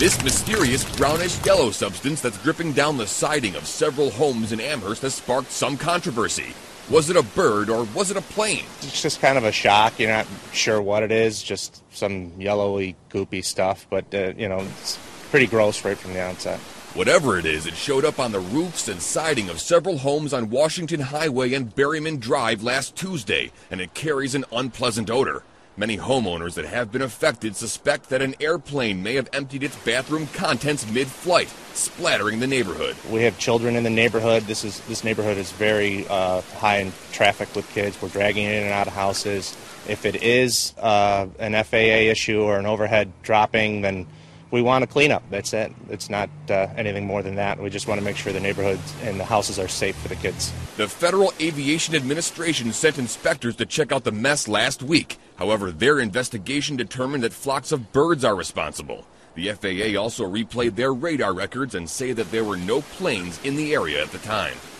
This mysterious brownish-yellow substance that's dripping down the siding of several homes in Amherst has sparked some controversy. Was it a bird or was it a plane? It's just kind of a shock. You're not sure what it is, just some yellowy, goopy stuff. But, it's pretty gross right from the outset. Whatever it is, it showed up on the roofs and siding of several homes on Washington Highway and Berryman Drive last Tuesday, and it carries an unpleasant odor. Many homeowners that have been affected suspect that an airplane may have emptied its bathroom contents mid-flight, splattering the neighborhood. We have children in the neighborhood. This neighborhood is very high in traffic with kids. We're dragging in and out of houses. If it is an FAA issue or an overhead dropping, then we want to clean up. That's it. It's not anything more than that. We just want to make sure the neighborhoods and the houses are safe for the kids. The Federal Aviation Administration sent inspectors to check out the mess last week. However, their investigation determined that flocks of birds are responsible. The FAA also replayed their radar records and say that there were no planes in the area at the time.